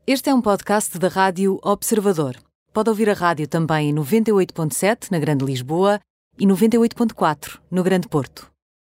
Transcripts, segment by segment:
Este é um podcast da Rádio Observador. Pode ouvir a rádio também em 98.7 na Grande Lisboa e 98.4 no Grande Porto.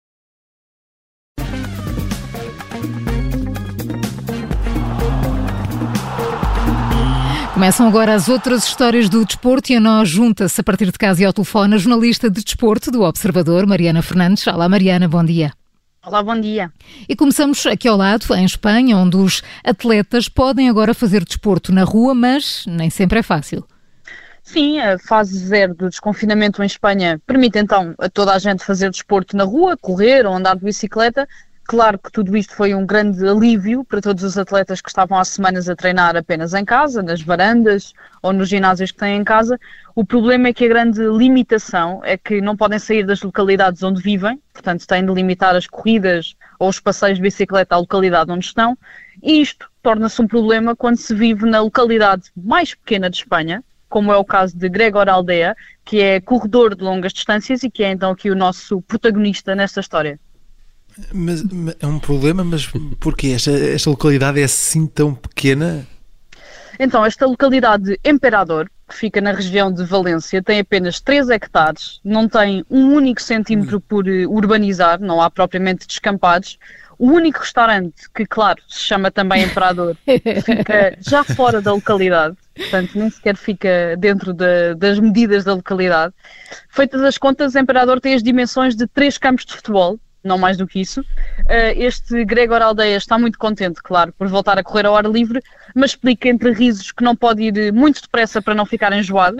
Começam agora as outras histórias do desporto e a nós junta-se a partir de casa e ao telefone a jornalista de desporto do Observador, Mariana Fernandes. Olá Mariana, bom dia. Olá, bom dia. E começamos aqui ao lado, em Espanha, onde os atletas podem agora fazer desporto na rua, mas nem sempre é fácil. Sim, a fase 0 do desconfinamento em Espanha permite então a toda a gente fazer desporto na rua, correr ou andar de bicicleta. Claro que tudo isto foi um grande alívio para todos os atletas que estavam há semanas a treinar apenas em casa, nas varandas ou nos ginásios que têm em casa. O problema é que a grande limitação é que não podem sair das localidades onde vivem, portanto têm de limitar as corridas ou os passeios de bicicleta à localidade onde estão, e isto torna-se um problema quando se vive na localidade mais pequena de Espanha, como é o caso de Gregor Aldeia, que é corredor de longas distâncias e que é então aqui o nosso protagonista nesta história. Mas é um problema, mas porquê? Esta localidade é assim tão pequena? Então, esta localidade de Emperador, que fica na região de Valência, tem apenas 3 hectares, não tem um único centímetro por urbanizar, não há propriamente descampados. O único restaurante, que claro, se chama também Emperador, fica já fora da localidade, portanto nem sequer fica dentro das medidas da localidade. Feitas as contas, Emperador tem as dimensões de 3 campos de futebol, não mais do que isso. Este Gregor Aldeia está muito contente, claro, por voltar a correr ao ar livre, mas explica entre risos que não pode ir muito depressa para não ficar enjoado.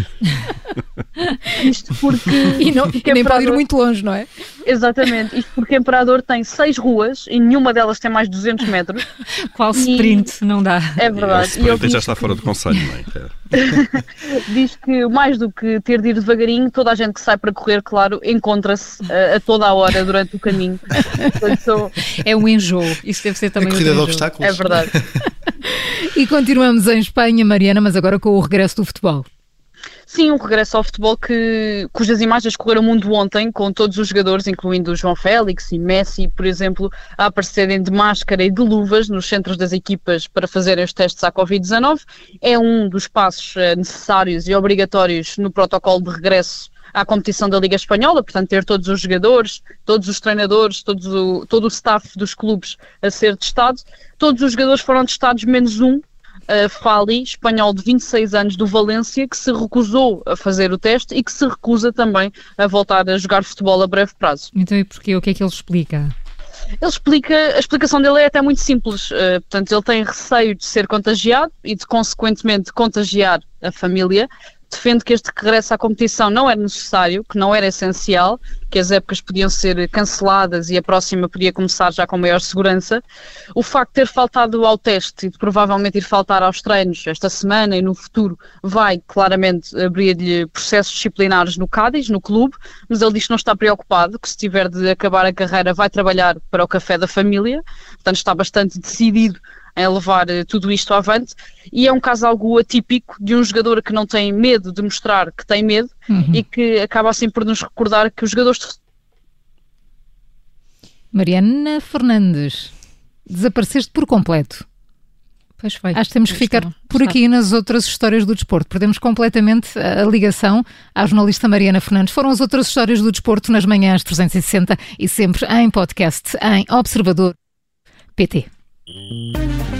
Isto porque... E nem pode ir muito longe, não é? Exatamente, isto porque Emperador tem 6 ruas e nenhuma delas tem mais de 200 metros. Qual sprint, não dá. É verdade. O sprint já está fora do conselho, não é? Diz que mais do que ter de ir devagarinho, toda a gente que sai para correr, claro, encontra-se a toda a hora durante o caminho. Portanto, é um enjoo, isso deve ser também a corrida um de enjoo. obstáculos. É verdade. E continuamos em Espanha, Mariana, mas agora com o regresso do futebol. Sim, um regresso ao futebol cujas imagens correram o mundo ontem, com todos os jogadores, incluindo o João Félix e Messi, por exemplo, a aparecerem de máscara e de luvas nos centros das equipas para fazerem os testes à Covid-19. É um dos passos necessários e obrigatórios no protocolo de regresso à competição da Liga Espanhola, portanto ter todos os jogadores, todos os treinadores, todo o staff dos clubes a ser testado. Todos os jogadores foram testados, menos um, Fali, espanhol de 26 anos do Valência, que se recusou a fazer o teste e que se recusa também a voltar a jogar futebol a breve prazo. Então e porquê? O que é que ele explica? A explicação dele é até muito simples, portanto ele tem receio de ser contagiado e de consequentemente contagiar a família. Defende que este regresso à competição não era necessário, que não era essencial, que as épocas podiam ser canceladas e a próxima podia começar já com maior segurança. O facto de ter faltado ao teste e de provavelmente ir faltar aos treinos esta semana e no futuro vai claramente abrir-lhe processos disciplinares no Cádiz, no clube, mas ele diz que não está preocupado, que se tiver de acabar a carreira vai trabalhar para o café da família, portanto está bastante decidido em levar tudo isto avante, e é um caso algo atípico de um jogador que não tem medo de mostrar que tem medo e que acaba assim por nos recordar que os jogadores... Mariana Fernandes, desapareceste por completo. Pois foi. Acho que temos que ficar por aqui nas outras histórias do desporto. Perdemos completamente a ligação à jornalista Mariana Fernandes. Foram as outras histórias do desporto nas manhãs 360 e sempre em podcast em Observador.pt.